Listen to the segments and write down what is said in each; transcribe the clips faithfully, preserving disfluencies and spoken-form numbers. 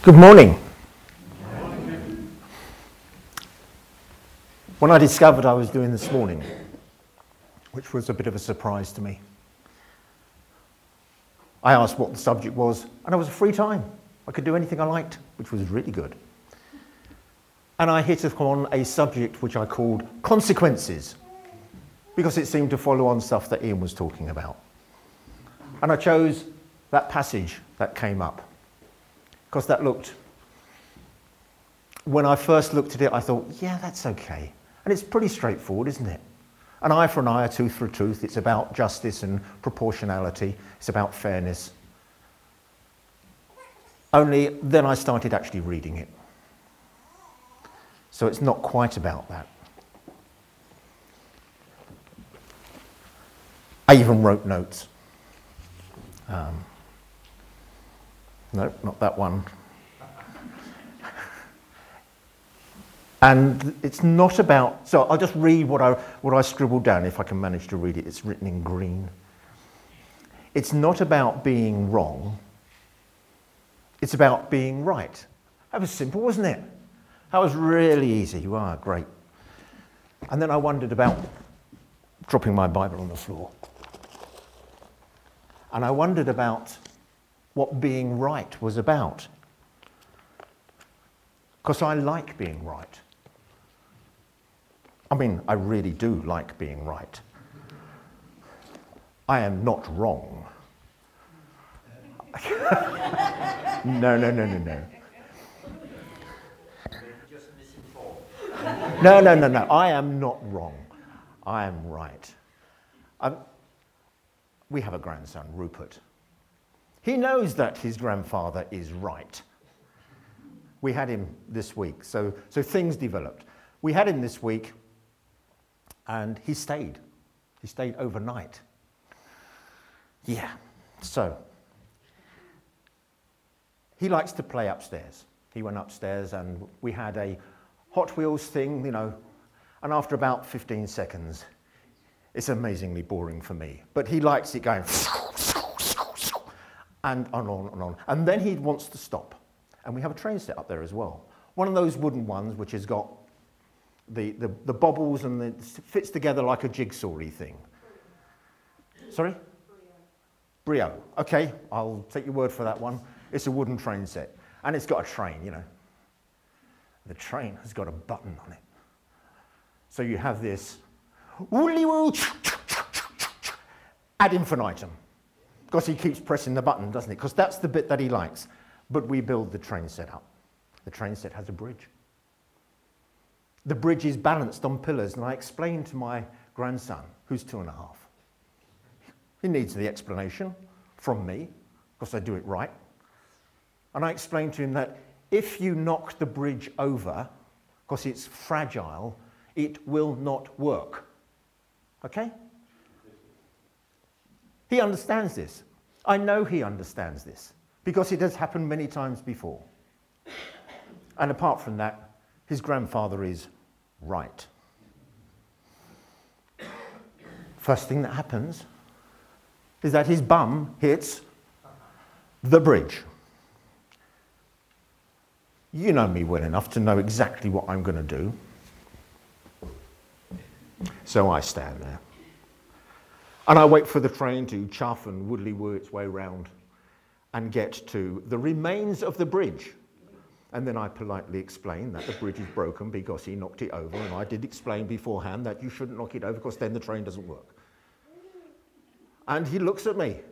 Good morning. When I discovered I was doing this morning, which was a bit of a surprise to me, I asked what the subject was, and it was a free time. I could do anything I liked, which was really good. And I hit upon a subject which I called consequences, because it seemed to follow on stuff that Ian was talking about. And I chose that passage that came up, because that looked, when I first looked at it, I thought, yeah, that's okay. And it's pretty straightforward, isn't it? An eye for an eye, a tooth for a tooth. It's about justice and proportionality. It's about fairness. Only then I started actually reading it. So it's not quite about that. I even wrote notes. Um, no, not that one. And it's not about, so I'll just read what I, what I scribbled down, if I can manage to read it. It's written in green. It's not about being wrong. It's about being right. That was simple, wasn't it? That was really easy. Wow, great. And then I wondered about dropping my Bible on the floor. And I wondered about what being right was about. Because I like being right. I mean, I really do like being right. I am not wrong. no, no, no, no, no. No, no, no, no. I am not wrong. I am right. I'm, we have a grandson, Rupert. He knows that his grandfather is right. We had him this week, so, so things developed. We had him this week, and he stayed. He stayed overnight. Yeah, so he likes to play upstairs. He went upstairs, and we had a Hot Wheels thing, you know, and after about fifteen seconds, it's amazingly boring for me. But he likes it going, and on and on and on. And then he wants to stop. And we have a train set up there as well. One of those wooden ones which has got the, the, the bobbles and the, it fits together like a jigsaw-y thing. Sorry? Brio. Brio. Okay, I'll take your word for that one. It's a wooden train set. And it's got a train, you know. The train has got a button on it. So you have this ad infinitum. Because he keeps pressing the button, doesn't he? Because that's the bit that he likes. But we build the train set up. The train set has a bridge. The bridge is balanced on pillars, and I explained to my grandson, who's two and a half. He needs the explanation from me, because I do it right. And I explained to him that if you knock the bridge over, because it's fragile, it will not work. Okay? He understands this. I know he understands this. Because it has happened many times before. And apart from that, his grandfather is right. First thing that happens is that his bum hits the bridge. You know me well enough to know exactly what I'm going to do. So I stand there. And I wait for the train to chuff and woodly-woo its way round and get to the remains of the bridge. And then I politely explain that the bridge is broken because he knocked it over, and I did explain beforehand that you shouldn't knock it over because then the train doesn't work. And he looks at me.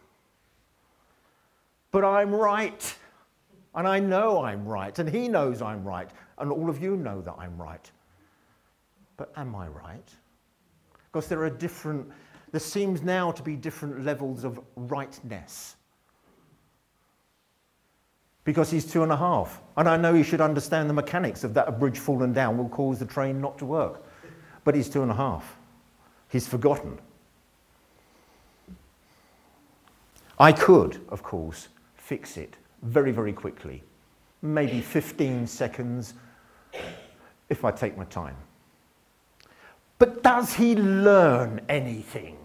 But I'm right. And I know I'm right, and he knows I'm right, and all of you know that I'm right. But am I right? Because there are different, there seems now to be different levels of rightness. Because he's two and a half. And I know he should understand the mechanics of that a bridge falling down will cause the train not to work. But he's two and a half. He's forgotten. I could, of course, fix it very, very quickly. Maybe fifteen seconds if I take my time. But does he learn anything?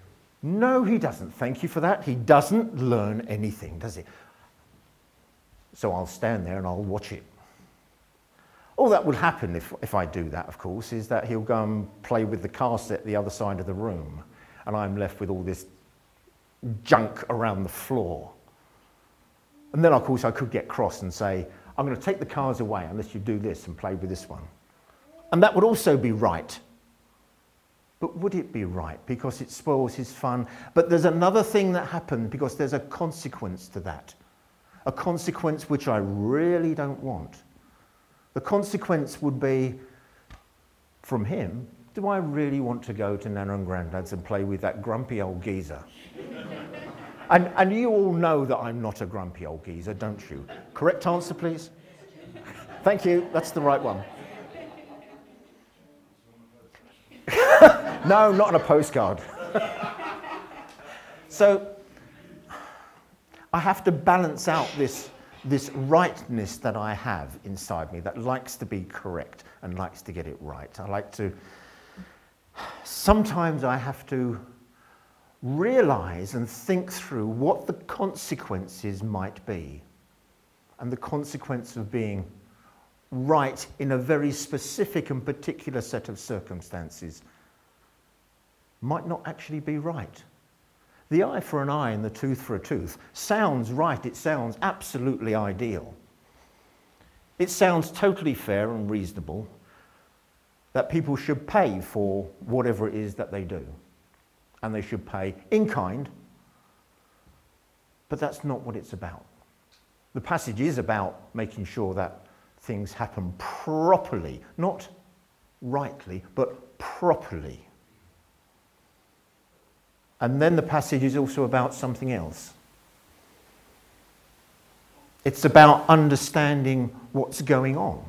No, he doesn't. Thank you for that. He doesn't learn anything, does he? So I'll stand there and I'll watch it. All that will happen if, if I do that, of course, is that he'll go and play with the car set the other side of the room, and I'm left with all this junk around the floor. And then, of course, I could get cross and say, I'm going to take the cars away unless you do this and play with this one. And that would also be right. But would it be right? Because it spoils his fun. But there's another thing that happened, because there's a consequence to that. A consequence which I really don't want. The consequence would be, from him, do I really want to go to Nana and Grandad's and play with that grumpy old geezer? and, and you all know that I'm not a grumpy old geezer, don't you? Correct answer, please? Thank you, that's the right one. No, not on a postcard. So, I have to balance out this this rightness that I have inside me that likes to be correct and likes to get it right. I like to, sometimes I have to realize and think through what the consequences might be. And the consequence of being right in a very specific and particular set of circumstances might not actually be right. The eye for an eye and the tooth for a tooth sounds right, it sounds absolutely ideal. It sounds totally fair and reasonable that people should pay for whatever it is that they do. And they should pay in kind, but that's not what it's about. The passage is about making sure that things happen properly, not rightly, but properly. And then the passage is also about something else. It's about understanding what's going on.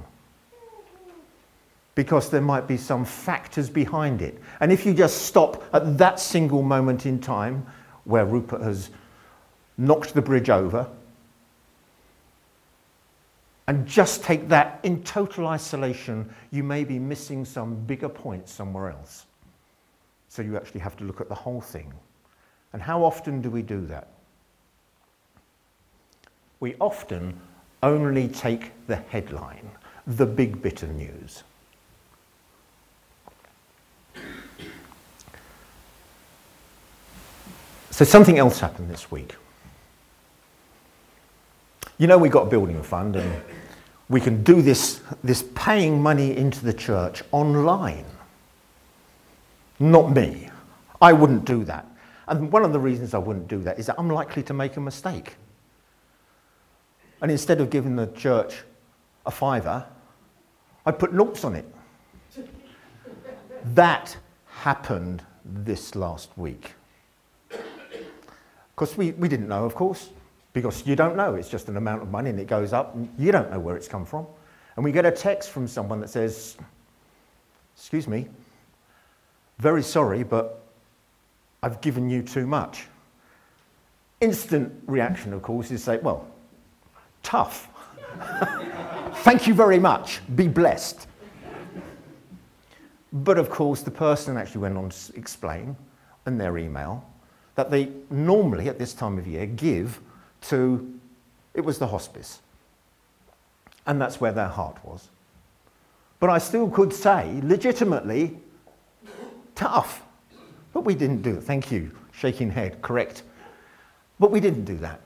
Because there might be some factors behind it. And if you just stop at that single moment in time where Rupert has knocked the bridge over, and just take that in total isolation, you may be missing some bigger point somewhere else. So you actually have to look at the whole thing. And how often do we do that? We often only take the headline, the big bit of news. So something else happened this week. You know, we got a building fund and we can do this, this paying money into the church online. Not me. I wouldn't do that. And one of the reasons I wouldn't do that is that I'm likely to make a mistake. And instead of giving the church a fiver, I put noughts on it. That happened this last week. Because we, we didn't know, of course, because you don't know. It's just an amount of money and it goes up and you don't know where it's come from. And we get a text from someone that says, excuse me, very sorry, but I've given you too much. Instant reaction, of course, is say, well, tough. Thank you very much. Be blessed. But of course, the person actually went on to explain in their email that they normally, at this time of year, give to, it was the hospice. And that's where their heart was. But I still could say, legitimately, tough. But we didn't do it. Thank you. Shaking head, correct. But we didn't do that.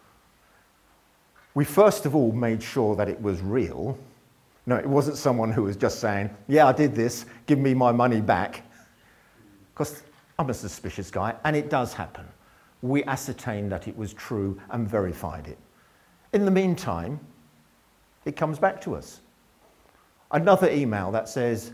We first of all made sure that it was real. No, it wasn't someone who was just saying, yeah, I did this, give me my money back. Because I'm a suspicious guy, and it does happen. We ascertained that it was true and verified it. In the meantime, it comes back to us. Another email that says,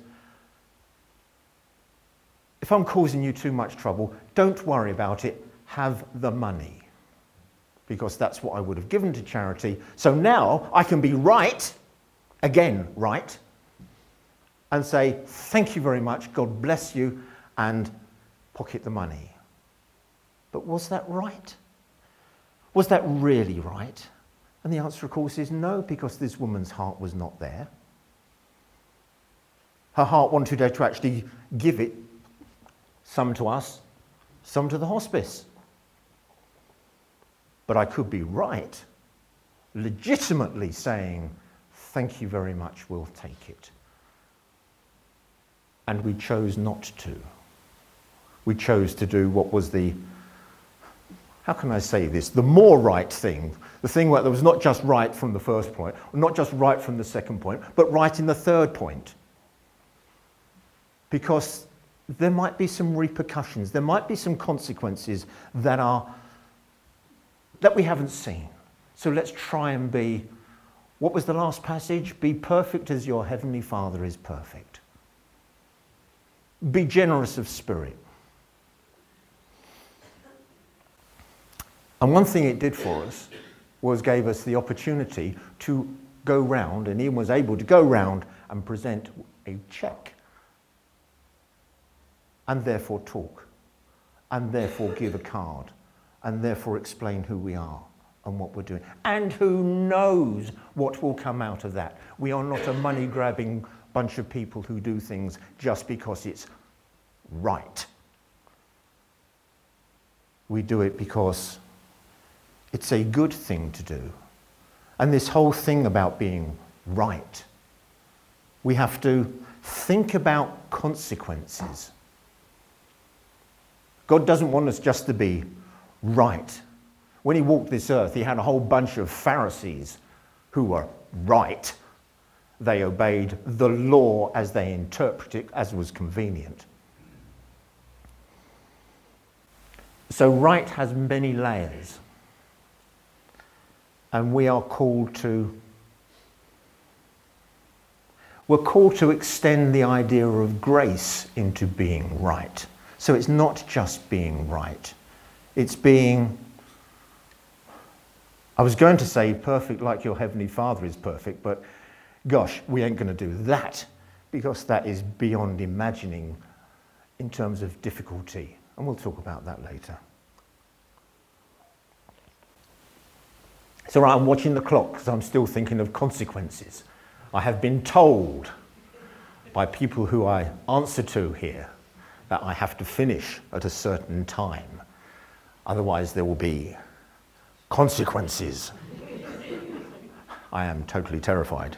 if I'm causing you too much trouble, don't worry about it, have the money. Because that's what I would have given to charity. So now I can be right, again right, and say, thank you very much, God bless you, and pocket the money. But was that right? Was that really right? And the answer, of course, is no, because this woman's heart was not there. Her heart wanted her to actually give it, some to us, some to the hospice. But I could be right, legitimately saying, thank you very much, we'll take it. And we chose not to. We chose to do what was the, how can I say this, the more right thing, the thing where there was not just right from the first point, not just right from the second point, but right in the third point. Because there might be some repercussions, there might be some consequences that are, that we haven't seen. So let's try and be, what was the last passage? Be perfect as your heavenly Father is perfect. Be generous of spirit. And one thing it did for us was gave us the opportunity to go round, and Ian was able to go round and present a check, and therefore talk, and therefore give a card, and therefore explain who we are and what we're doing. And who knows what will come out of that. We are not a money-grabbing bunch of people who do things just because it's right. We do it because it's a good thing to do. And this whole thing about being right, we have to think about consequences. God doesn't want us just to be right. When he walked this earth, he had a whole bunch of Pharisees who were right. They obeyed the law as they interpreted it, as was convenient. So right has many layers. And we are called to, we're called to extend the idea of grace into being right. So it's not just being right. It's being, I was going to say perfect like your heavenly Father is perfect, but gosh, we ain't going to do that because that is beyond imagining in terms of difficulty. And we'll talk about that later. So I'm watching the clock because I'm still thinking of consequences. I have been told by people who I answer to here that I have to finish at a certain time. Otherwise there will be consequences. I am totally terrified.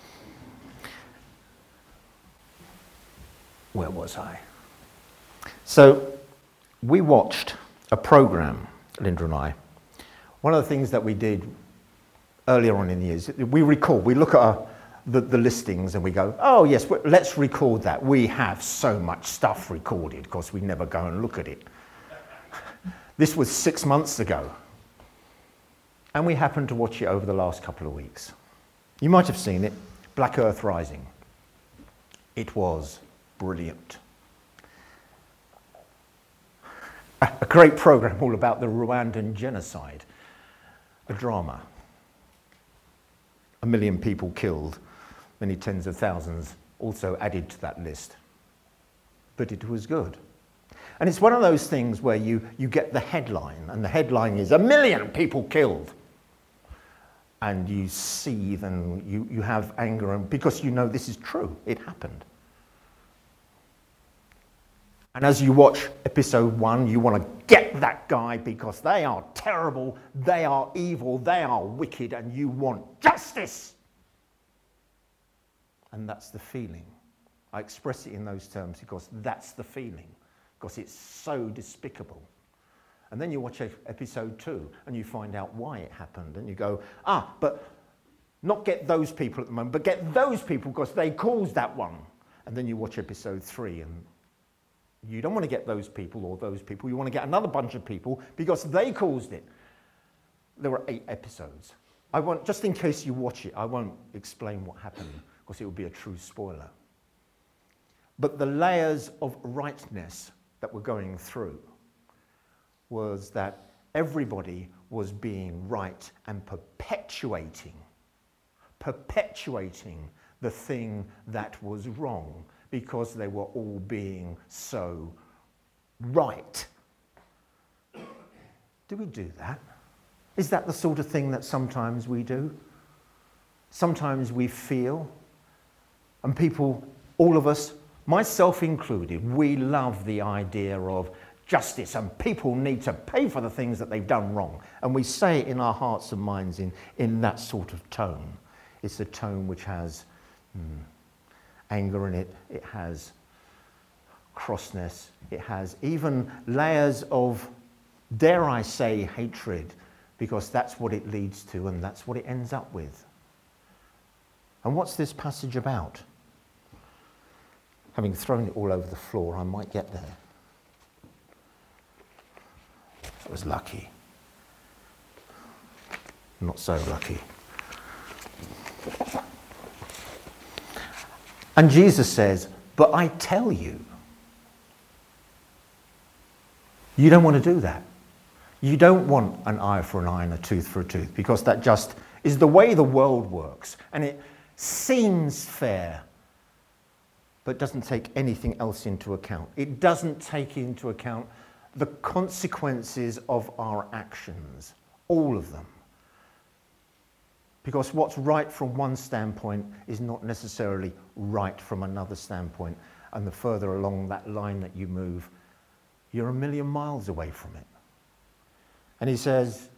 Where was I? So we watched a program, Linda and I. One of the things that we did earlier on in the years, we record, we look at our, the, the listings and we go, oh yes, let's record that. We have so much stuff recorded because we never go and look at it. This was six months ago. And we happened to watch it over the last couple of weeks. You might have seen it, Black Earth Rising. It was brilliant. A, a great program all about the Rwandan genocide. A drama. A million people killed, many tens of thousands also added to that list. But it was good. And it's one of those things where you, you get the headline, and the headline is a million people killed. And you seethe and you, you have anger, and because you know this is true, it happened. And as you watch episode one, you want to get that guy because they are terrible, they are evil, they are wicked, and you want justice. And that's the feeling. I express it in those terms because that's the feeling, because it's so despicable. And then you watch episode two and you find out why it happened, and you go, ah, but not get those people at the moment, but get those people because they caused that one. And then you watch episode three and you don't want to get those people or those people. You want to get another bunch of people because they caused it. There were eight episodes. I won't, just in case you watch it, I won't explain what happened because it would be a true spoiler. But the layers of rightness that we're going through was that everybody was being right and perpetuating, perpetuating the thing that was wrong, because they were all being so right. Do we do that? Is that the sort of thing that sometimes we do? Sometimes we feel, and people, all of us, myself included, we love the idea of justice, and people need to pay for the things that they've done wrong. And we say it in our hearts and minds in, in that sort of tone. It's a tone which has hmm, anger in it, it has crossness, it has even layers of, dare I say, hatred, because that's what it leads to and that's what it ends up with. And what's this passage about? Having thrown it all over the floor, I might get there. I was lucky. Not so lucky. And Jesus says, but I tell you, you don't want to do that. You don't want an eye for an eye and a tooth for a tooth, because that just is the way the world works. And it seems fair, but doesn't take anything else into account. It doesn't take into account the consequences of our actions, all of them. Because what's right from one standpoint is not necessarily right from another standpoint. And the further along that line that you move, you're a million miles away from it. And he says,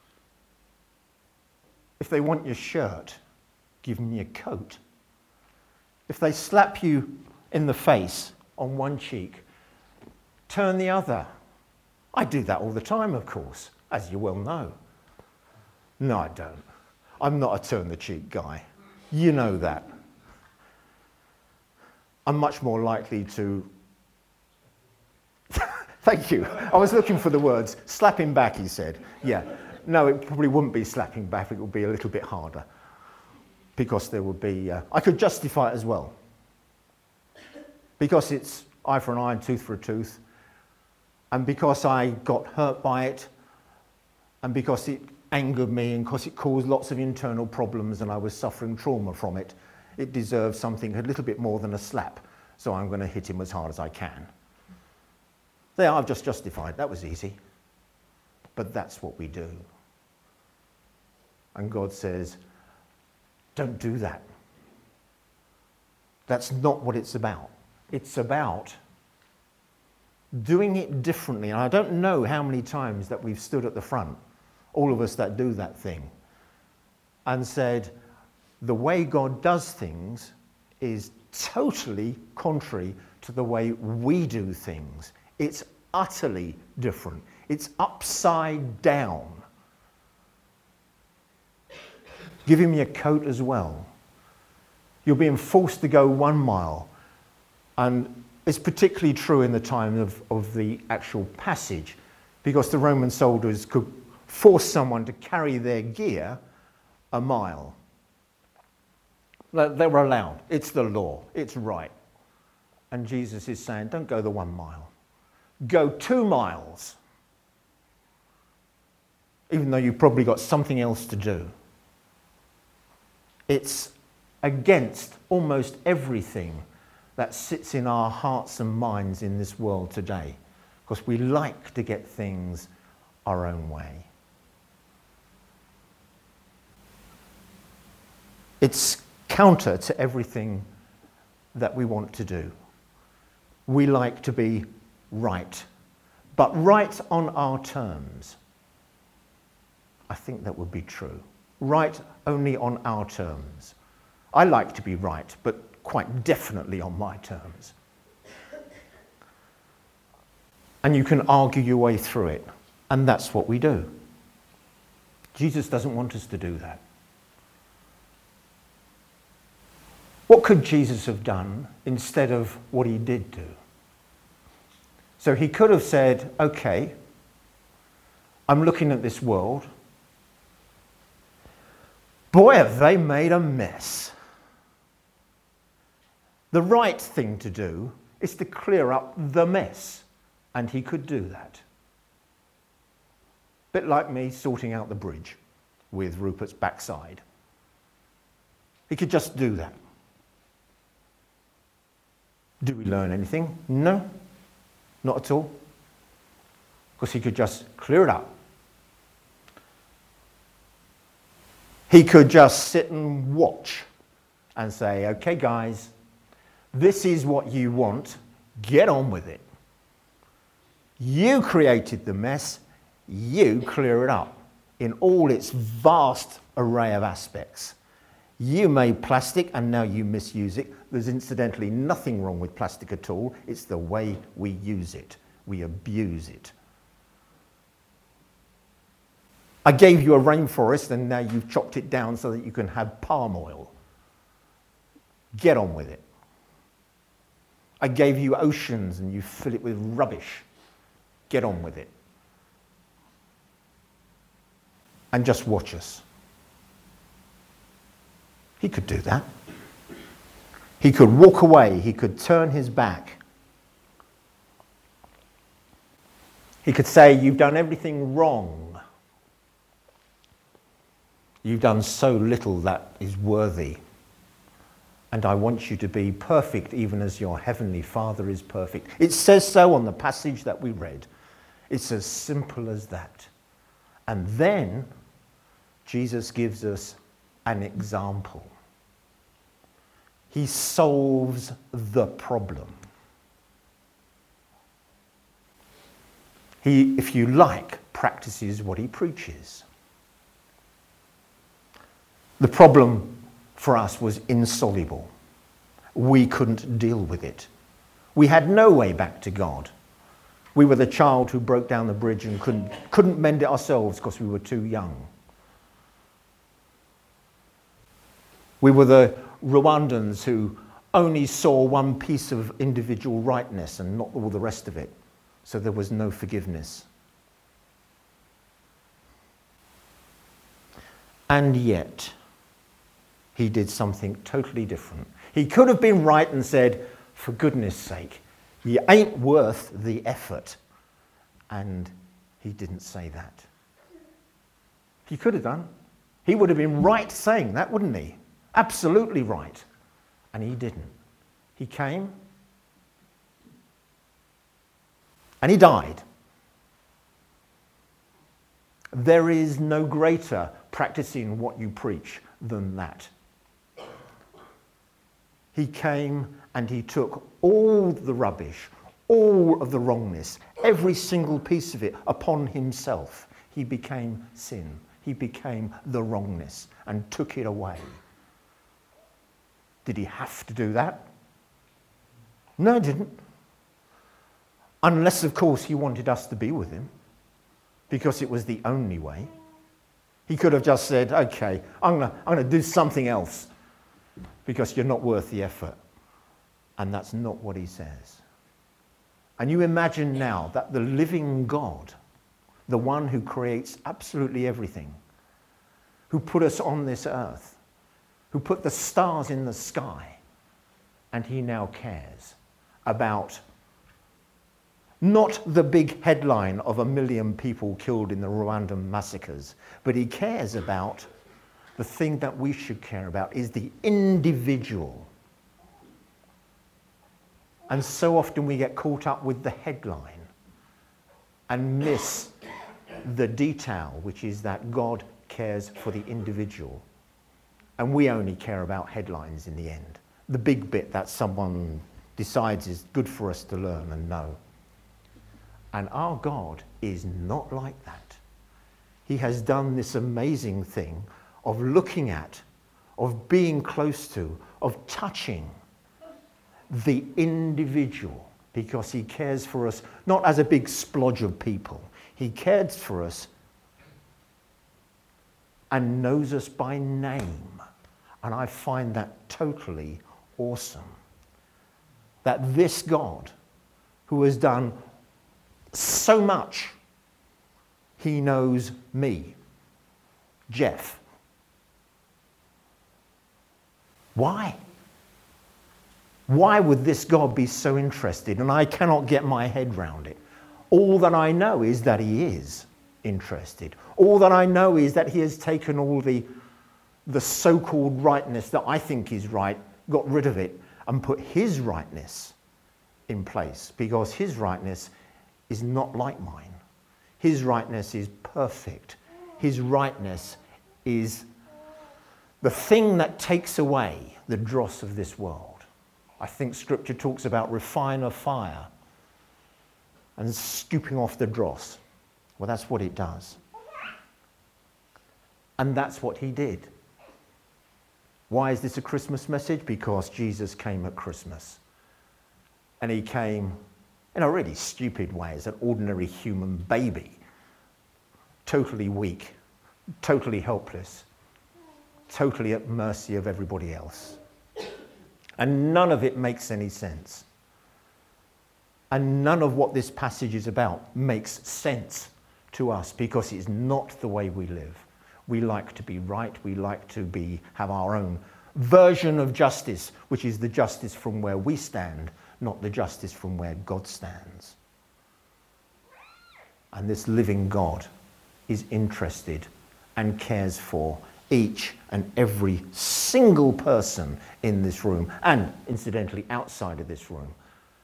if they want your shirt, give them your coat. If they slap you in the face on one cheek, turn the other. I do that all the time, of course, as you well know. No, I don't. I'm not a turn the cheek guy. You know that. I'm much more likely to... Thank you. I was looking for the words. Slapping back, he said. Yeah. No, it probably wouldn't be slapping back. It would be a little bit harder. Because there would be... Uh, I could justify it as well. Because it's eye for an eye and tooth for a tooth. And because I got hurt by it, and because it angered me, and because it caused lots of internal problems and I was suffering trauma from it, it deserves something a little bit more than a slap. So I'm going to hit him as hard as I can. There, I've just justified. That was easy. But that's what we do. And God says, don't do that. That's not what it's about. It's about doing it differently. And I don't know how many times that we've stood at the front, all of us that do that thing, and said, the way God does things is totally contrary to the way we do things. It's utterly different. It's upside down. Give him your coat as well. You're being forced to go one mile, and it's particularly true in the time of, of the actual passage, because the Roman soldiers could force someone to carry their gear a mile. They were allowed. It's the law. It's right. And Jesus is saying, don't go the one mile. Go two miles. Even though you've probably got something else to do. It's against almost everything that sits in our hearts and minds in this world today, because we like to get things our own way. It's counter to everything that we want to do. We like to be right, but right on our terms. I think that would be true. Right only on our terms. I like to be right, but quite definitely on my terms. And you can argue your way through it, and that's what we do. Jesus doesn't want us to do that. What could Jesus have done instead of what he did do? So he could have said, okay, I'm looking at this world. Boy, have they made a mess. The right thing to do is to clear up the mess. And he could do that. Bit like me sorting out the bridge with Rupert's backside. He could just do that. Do we learn anything? No, not at all. Because he could just clear it up. He could just sit and watch and say, okay, guys, this is what you want. Get on with it. You created the mess, you clear it up in all its vast array of aspects. You made plastic and now you misuse it. There's incidentally nothing wrong with plastic at all. It's the way we use it. We abuse it. I gave you a rainforest and now you've chopped it down so that you can have palm oil. Get on with it. I gave you oceans and you fill it with rubbish. Get on with it. And just watch us. He could do that. He could walk away. He could turn his back. He could say, you've done everything wrong. You've done so little that is worthy. And I want you to be perfect even as your heavenly Father is perfect. It says so on the passage that we read. It's as simple as that. And then Jesus gives us an example. He solves the problem. He, if you like, practices what he preaches. The problem for us was insoluble. We couldn't deal with it. We had no way back to God. We were the child who broke down the bridge and couldn't, couldn't mend it ourselves because we were too young. We were the Rwandans who only saw one piece of individual rightness and not all the rest of it. So there was no forgiveness. And yet, he did something totally different. He could have been right and said, for goodness sake, you ain't worth the effort. And he didn't say that. He could have done. He would have been right saying that, wouldn't he? Absolutely right. And he didn't. He came and he died. There is no greater practicing what you preach than that. He came and he took all the rubbish, all of the wrongness, every single piece of it upon himself. He became sin. He became the wrongness and took it away. Did he have to do that? No, he didn't. Unless, of course, he wanted us to be with him, because it was the only way. He could have just said, okay, I'm going to I'm going to do something else because you're not worth the effort. And that's not what he says. And you imagine now that the living God, the one who creates absolutely everything, who put us on this earth, who put the stars in the sky, and he now cares about not the big headline of a million people killed in the Rwandan massacres, but he cares about the thing that we should care about is the individual. And so often we get caught up with the headline and miss the detail, which is that God cares for the individual. And we only care about headlines in the end. The big bit that someone decides is good for us to learn and know. And our God is not like that. He has done this amazing thing of looking at, of being close to, of touching the individual, because he cares for us not as a big splodge of people. He cares for us and knows us by name. And I find that totally awesome. That this God, who has done so much, he knows me, Jeff. Why? Why would this God be so interested? And I cannot get my head round it. All that I know is that he is interested. All that I know is that he has taken all the, the so-called rightness that I think is right, got rid of it, and put his rightness in place, because his rightness is not like mine. His rightness is perfect. His rightness is the thing that takes away the dross of this world. I think Scripture talks about refiner fire. and scooping off the dross. Well, that's what it does. And that's what he did. Why is this a Christmas message? Because Jesus came at Christmas. And he came in a really stupid way as an ordinary human baby. Totally weak, totally helpless, totally at mercy of everybody else. And none of it makes any sense. And none of what this passage is about makes sense to us because it's not the way we live. We like to be right. We like to be have our own version of justice, which is the justice from where we stand, not the justice from where God stands. And this living God is interested and cares for each and every single person in this room, and incidentally outside of this room.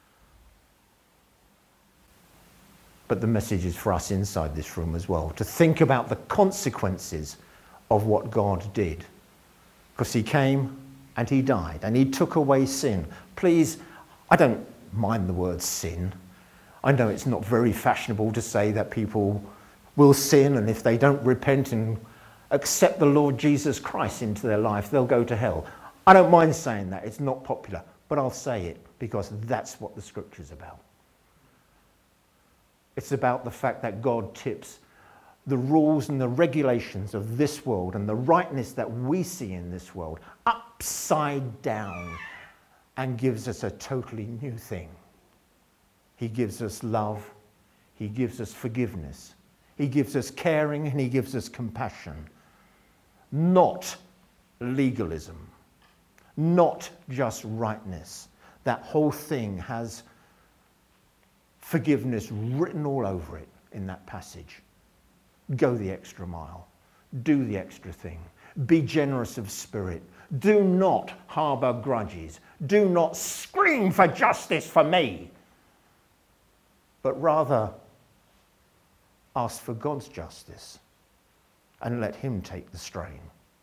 But the message is for us inside this room as well, to think about the consequences of what God did. Because he came and he died and he took away sin. Please, I don't mind the word sin. I know it's not very fashionable to say that people will sin, and if they don't repent and accept the Lord Jesus Christ into their life, they'll go to hell. I don't mind saying that. It's not popular, but I'll say it because that's what the scripture's about. It's about the fact that God tips the rules and the regulations of this world and the rightness that we see in this world upside down and gives us a totally new thing. He gives us love. He gives us forgiveness. He gives us caring and he gives us compassion. Not legalism. Not just rightness. That whole thing has forgiveness written all over it in that passage. Go the extra mile. Do the extra thing. Be generous of spirit. Do not harbour grudges. Do not scream for justice for me. But rather ask for God's justice and let him take the strain.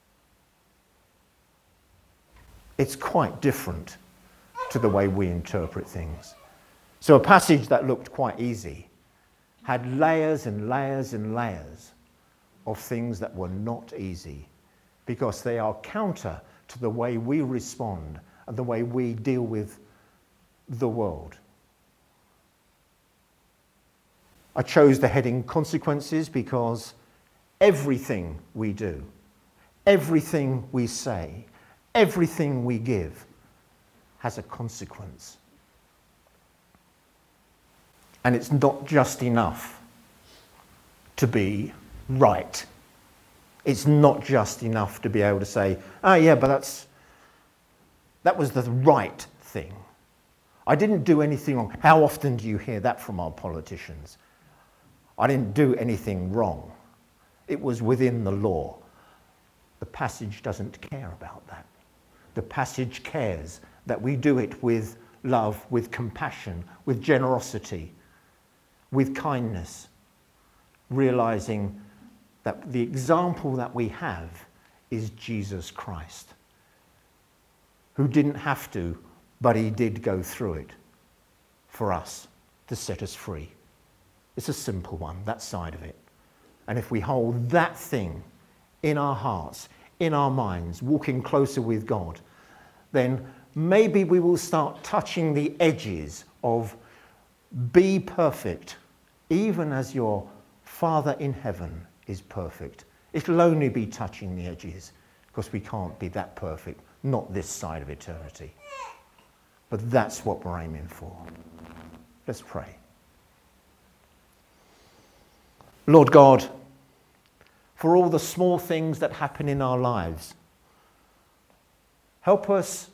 It's quite different to the way we interpret things. So a passage that looked quite easy had layers and layers and layers of things that were not easy because they are counter to the way we respond and the way we deal with the world. I chose the heading consequences because everything we do, everything we say, everything we give has a consequence. And it's not just enough to be right. It's not just enough to be able to say, oh yeah, but that's that was the right thing. I didn't do anything wrong. How often do you hear that from our politicians? I didn't do anything wrong. It was within the law. The passage doesn't care about that. The passage cares that we do it with love, with compassion, with generosity, with kindness, realizing that the example that we have is Jesus Christ, who didn't have to, but he did go through it for us to set us free. It's a simple one, that side of it. And if we hold that thing in our hearts, in our minds, walking closer with God, then maybe we will start touching the edges of be perfect, even as your Father in heaven is perfect. It'll only be touching the edges because we can't be that perfect, not this side of eternity. But that's what we're aiming for. Let's pray. Lord God, for all the small things that happen in our lives, help us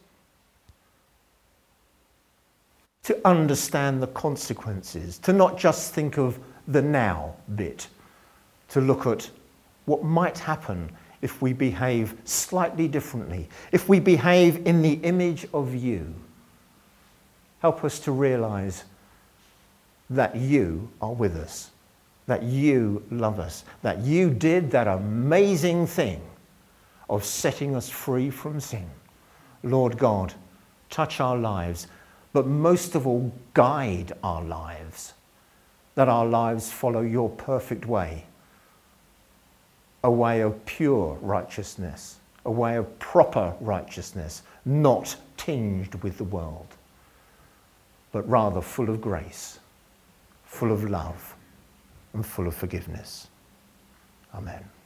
to understand the consequences, to not just think of the now bit, to look at what might happen if we behave slightly differently, if we behave in the image of you. Help us to realize that you are with us, that you love us, that you did that amazing thing of setting us free from sin. Lord God, touch our lives, but most of all, guide our lives that our lives follow your perfect way, a way of pure righteousness, a way of proper righteousness, not tinged with the world, but rather full of grace, full of love, and full of forgiveness. Amen.